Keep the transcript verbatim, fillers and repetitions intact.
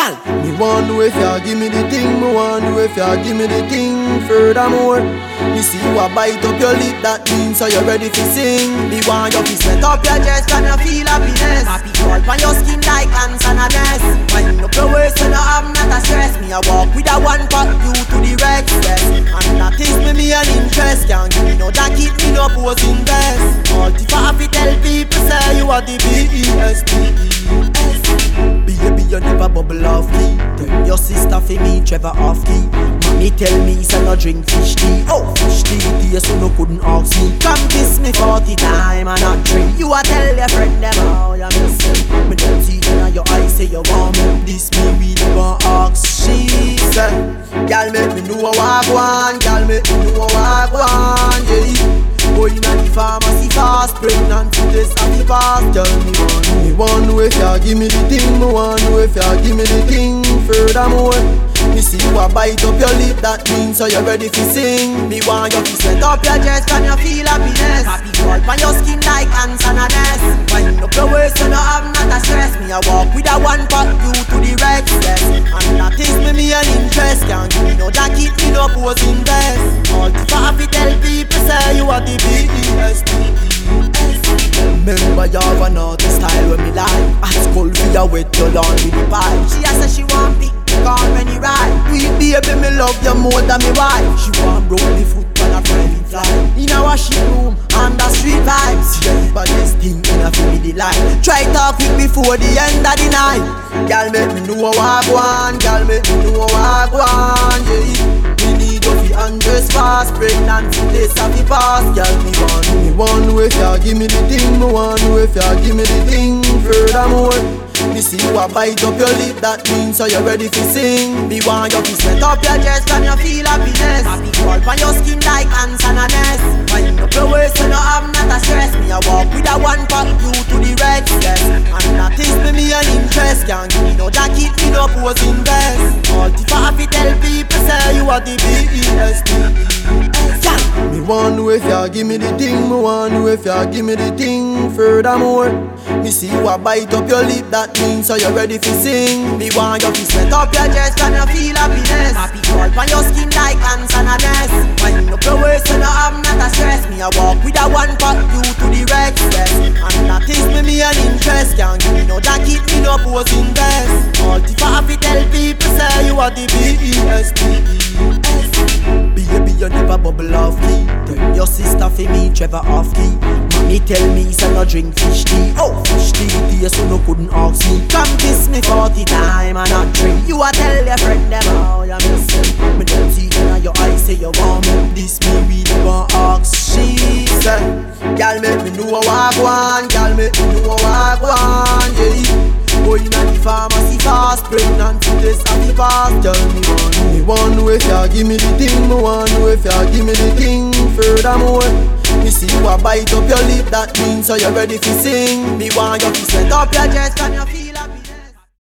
Gal, me want know if you give me the thing, me want know if you give me the thing. Furthermore, me see you a bite up your lip, that means so you're ready to sing. Me want you to set up your chest and you feel happiness. Happy call on your skin like ants and a nest. Wind up your waist so you have not a stress. Me a walk with a one pack you to the restless. And that is me me an interest. Can't give me no that keep me no posing best. All if I have to tell people say you are the B E S T E S. Baby, you never bubble off key. Tell your sister for me, Trevor off key. Mommy tell me, say no drink fish tea. Oh, fish tea, tea, so no couldn't ask me. Come kiss me forty time and not drink. You a tell your friend them how you miss me. Me don't see in your eyes, say you want me. This me really want ask. She said, girl make me know what I want. Girl make me know what I want. Yeah. Boy inna the pharmacy fast, pregnant to this happy past. Tell me one, me want know if you give me the thing. Me want know if you give me the thing. Furthermore, me see you a bite up your lip, that means so you're ready to sing. Me want you to set up your chest and you feel happiness. Happy call on your skin like ants and a nest. Wind up your waist so you have not a stress. Me a walk with a one pack you to the restless. And that is me me an interest. Can't give me no that keep me no posing best. All if I have to tell people say you are the B E S T E S. Remember you have a naughty style when me like. At school for you wet your lawn with the pipe. She a say she want pick the car when he ride. We baby me love you more than me wife. She want broke the foot on a private flight. In a washing room under street vibes. See the baddest thing in a feel the light. Try talk with me before the end of the night. Girl make me know what I want. Girl make me know what I want. Yeah. Me need you fi undress fast. Pregnant to this happy past. Girl me want me want know if you give me the thing. Me want know if you give me the thing. Furthermore, me see you a bite up your lip, that means so you're ready to sing. Me want you to set up your chest and you feel happiness. Happy call on your skin like ants and a nest. Wind up your waist so you have not a stress. Me a walk with a one pack you to the restless. And that is me me an interest. Can't give me no that keep me no posing best. All if I have to tell people say you are the B E S T E S. Me want know if you give me the thing. Me want know if you give me the thing. Furthermore, me see you a bite up your lip, that means so you're ready to sing. Me want you to set up your chest and you feel happiness. Happy call on your skin like ants and a nest. Wind up your waist so you have not a stress. Me a walk with a one pack you to the restless. And that is me me an interest. Can't give me no that keep me no posing best. All if I have to tell people say you are the B E S T E S. Baby you never bubble off key. Tell your sister for me Trevor off key. Mommy tell me say no drink fish tea. Oh, fish tea, tea so no couldn't ask me. Come kiss me forty time and not drink. You a tell your friend them how you miss me. Me don't see in your eyes say you want me. This me really want ask. She said, girl make me know what I want. Girl make me know what I want. Yeah. Boy inna the pharmacy fast, pregnant to this happy past. Tell me one, me want know if you give me the thing. Me want know if you give me the thing. Furthermore, me see you a bite up your lip, that means so you're ready to sing. Me want you to set up your chest and your feet.